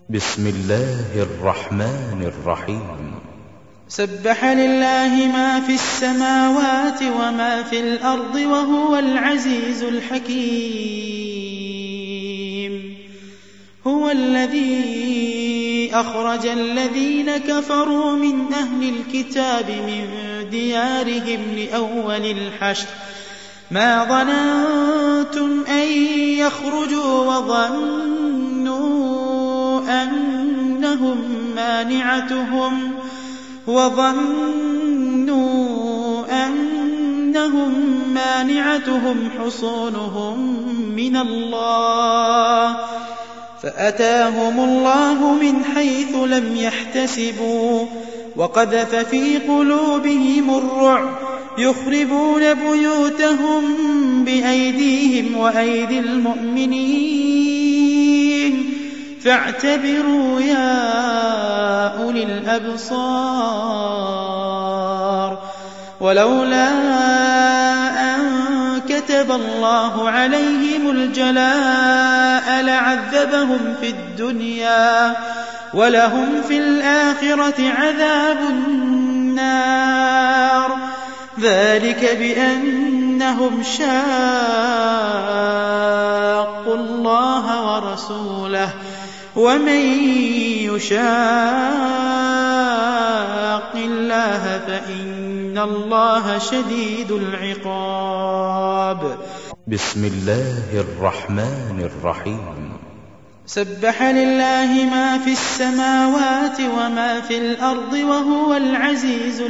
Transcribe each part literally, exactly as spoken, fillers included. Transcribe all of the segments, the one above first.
بسم الله الرحمن الرحيم. سبح لله ما في السماوات وما في الأرض وهو العزيز الحكيم. هو الذي أخرج الذين كفروا من أهل الكتاب من ديارهم لأول الحشر ما ظننتم أن يخرجوا وظنوا أنهم مانعتهم وظنوا أنهم مانعتهم حصونهم من الله فأتاهم الله من حيث لم يحتسبوا وقذف في قلوبهم الرعب يخربون بيوتهم بأيديهم وأيدي المؤمنين فاعتبروا يا أولي الأبصار. ولولا أن كتب الله عليهم الجلاء لعذبهم في الدنيا ولهم في الآخرة عذاب النار ذلك بأنهم شاقوا الله ورسوله ومن يشاق الله فإن الله شديد العقاب. بسم الله الرحمن الرحيم. سبح لله ما في السماوات وما في الأرض وهو العزيز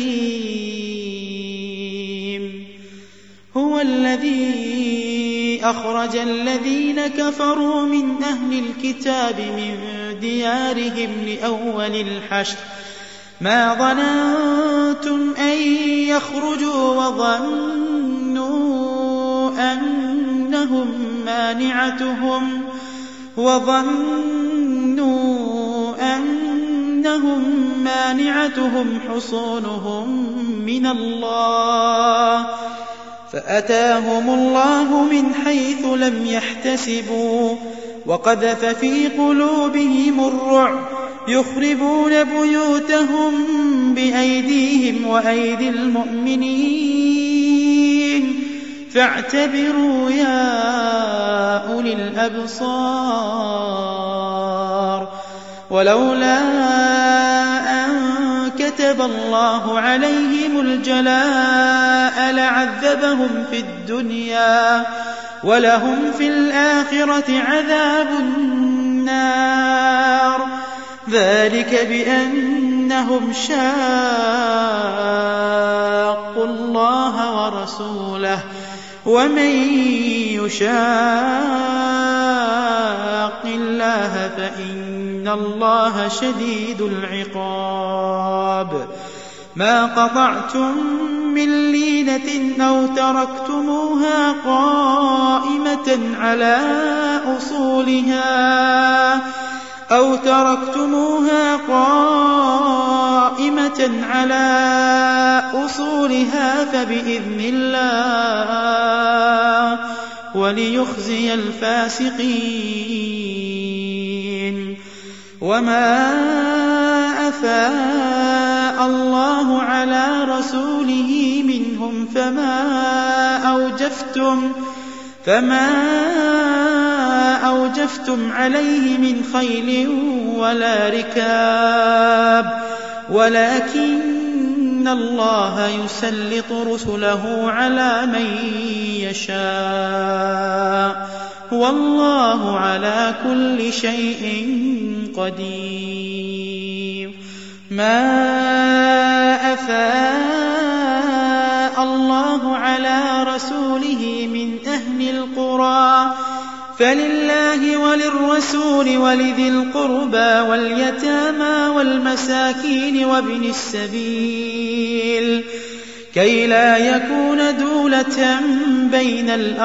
الحكيم. هو الذي أخرج الذين كفروا من أهل الكتاب من ديارهم لأول الحشر ما ظننتم أن يخرجوا وظنوا أنهم مانعتهم وظنوا أنهم مانعتهم حصونهم من الله فأتاهم الله من حيث لم يحتسبوا وقذف في قلوبهم الرعب يخربون بيوتهم بأيديهم وأيدي المؤمنين فاعتبروا يا أولي الأبصار. ولولا أن كتب الله عليهم الجلاء لعذبهم في الدنيا ولهم في الآخرة عذاب النار ذلك بأنهم شاقوا الله ورسوله ومن يشاق الله فإن الله شديد العقاب. ما قطعتم من لينة أو تركتموها قائمة على أصولها أو تركتموها قائمة على أصولها فبإذن الله وليخزي الفاسقين. وما أفاء الله على رسوله منهم فما أوجفتم فما أوجفتم عليه من خيل ولا ركاب ولكن الله يسلط رسله على من يشاء والله على كل شيء قدير. ما أفاء الله على رسوله من أهل القرى فلله وللرسول ولذي القربى واليتامى والمساكين وابن السبيل كي لا يكون دولة بين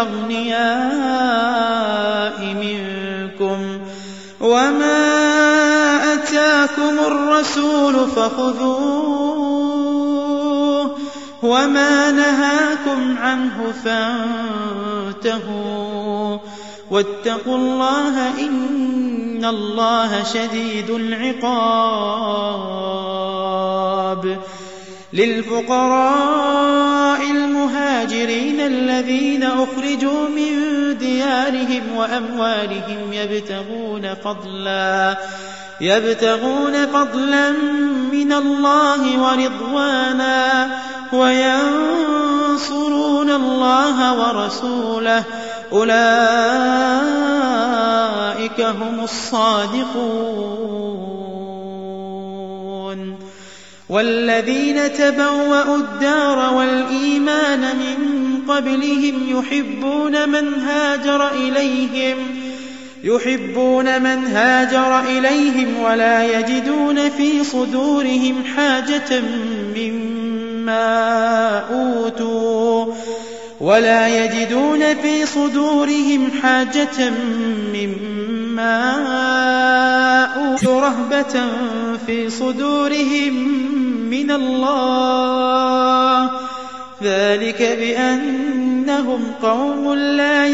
الأغنياء منكم وما أتاكم الرسول فخذوه وما نهاكم عنه فانتهوا واتقوا الله إن الله شديد العقاب. للفقراء المهاجرين الذين أخرجوا من ديارهم وأموالهم يبتغون فضلا يبتغون فضلا من الله ورضوانا وينصرون الله ورسوله أولئك هم الصادقون. والذين تبوأوا الدار والإيمان من قبلهم يحبون من هاجر إليهم يحبون من هاجر إليهم ولا يجدون في صدورهم حاجة مما أوتوا ولا يجدون في صدورهم حاجة مما أوتوا رهبة في صدورهم من الله ذلك بأنهم قوم لا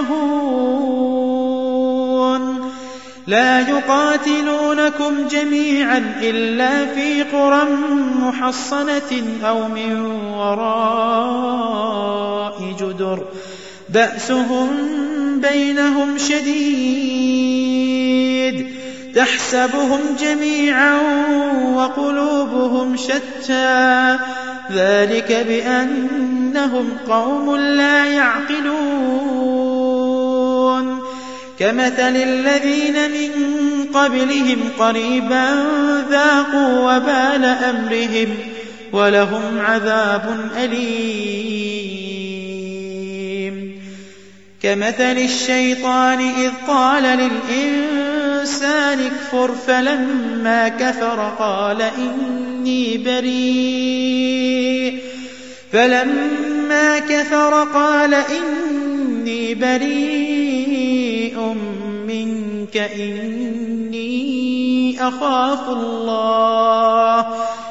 يفقهون. لا يقاتلونكم جميعا إلا في قرى محصنة أو من وراء جدر بأسهم بينهم شديد تحسبهم جميعا وقلوبهم شتى ذلك بأنهم قوم لا يعقلون. كمثل الذين من قبلهم قريبا ذاقوا وبال أمرهم ولهم عذاب أليم. كمثل الشيطان إذ قال للإنسان اكفر فلما كفر قال إني بريء فلما كفر قال إني بريء منك إني أخاف الله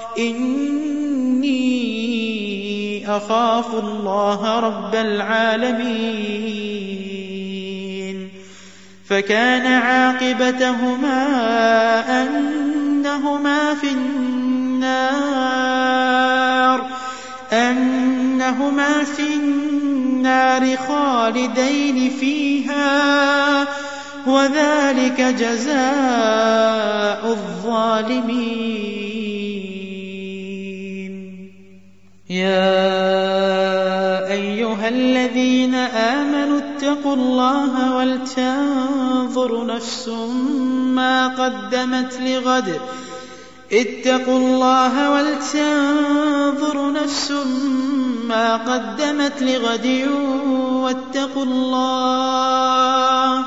إني أخاف الله رب العالمين. فكان عاقبتهما أنهما في النار أنهما في النار خالدين فيها وذلك جزاء الظالمين. يا أيها الذين آمنوا اتقوا الله ولتنظر نفس ما قدمت لغد اتقوا الله ولتنظر نفس ما قدمت لغد واتقوا الله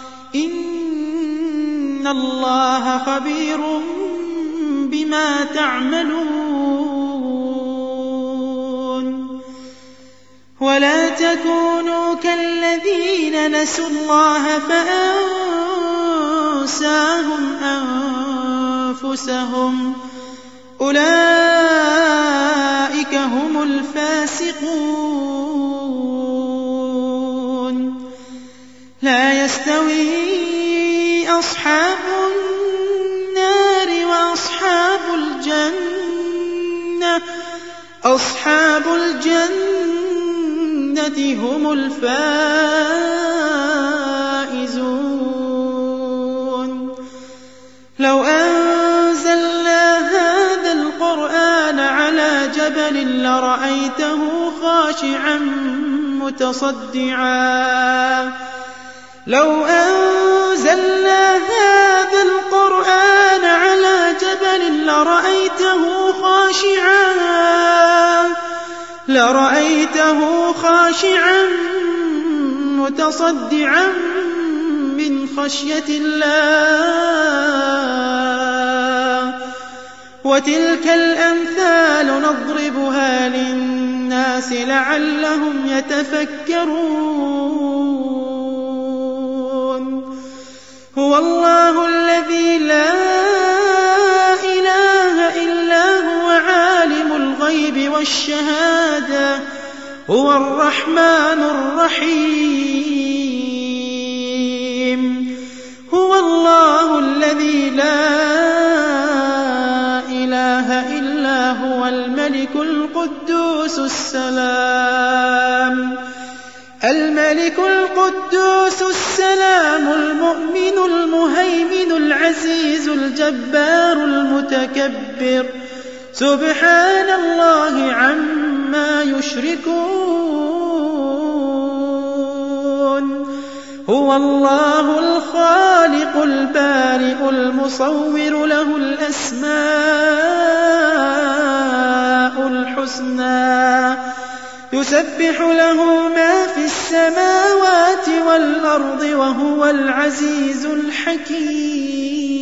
إن الله خبير بما تعملون. ولا تكونوا كالذين نسوا الله فأنساهم أنفسهم أولئك هم الفاسقون. لا يستوي أصحاب النار وأصحاب الجنة أصحاب الجنة هم الفائزون. لو أنزلنا هذا القرآن على جبل لرأيته خاشعا متصدعا لو أنزلنا هذا القرآن على جبل لرأيته خاشعا لرأيته خاشعا متصدعا من خشية الله. وتلك الأمثال نضربها للناس لعلهم يتفكرون. هو الله الذي لا إله إلا هو عالم الغيب والشهادة هو الرحمن الرحيم. لا إله إلا هو الملك القدوس السلام الملك القدوس السلام المؤمن المهيمن العزيز الجبار المتكبر سبحان الله عما يشركون هو الله الخالق البارئ المصور له الأسماء الحسنى يسبح له ما في السماوات والأرض وهو العزيز الحكيم